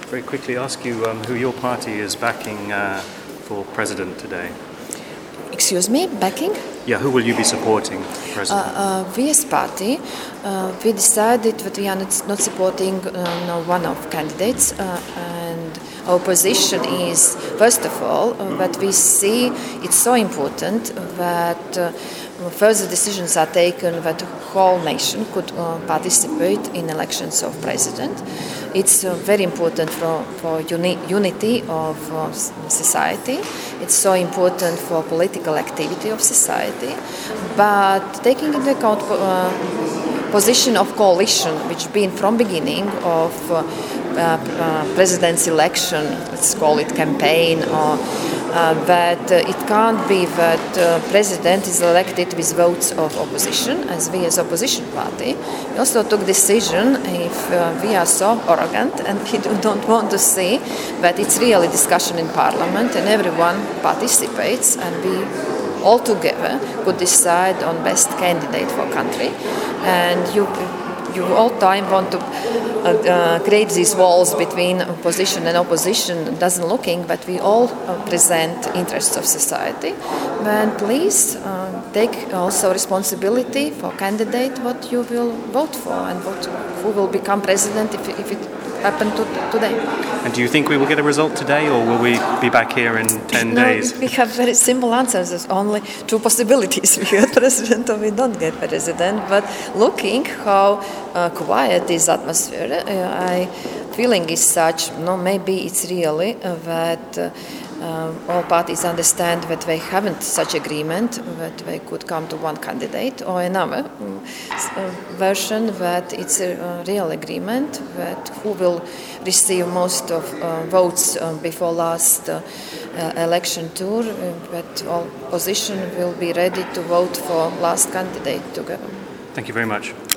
very quickly ask you who your party is backing for president today? Excuse me, backing? Yeah, who will you be supporting, president? We as party, we decided that we are not supporting no one of candidates, and our position is, first of all, that we see it's so important that further decisions are taken that the whole nation could participate in elections of president. It's very important for unity of society. It's so important for political activity of society. But taking into account position of coalition, which been from beginning of president's election, let's call it campaign, or that it can't be that president is elected with votes of opposition, as we as opposition party. We also took decision if we are so arrogant and we don't want to see that it's really discussion in parliament and everyone participates and we all together could decide on best candidate for country. And you all time want to create these walls between position and opposition, doesn't looking, but we all present interests of society. And please take also responsibility for candidate what you will vote for and who will become president if it happened today. And do you think we will get a result today, or will we be back here in 10 days? We have very simple answers. There's only two possibilities. We get president or we don't get president. But looking how quiet is atmosphere, I feeling is such, maybe it's really that all parties understand that they haven't such agreement, that they could come to one candidate, or another version that it's a real agreement, that who will receive most of votes before last election tour, that all opposition will be ready to vote for last candidate together. Thank you very much.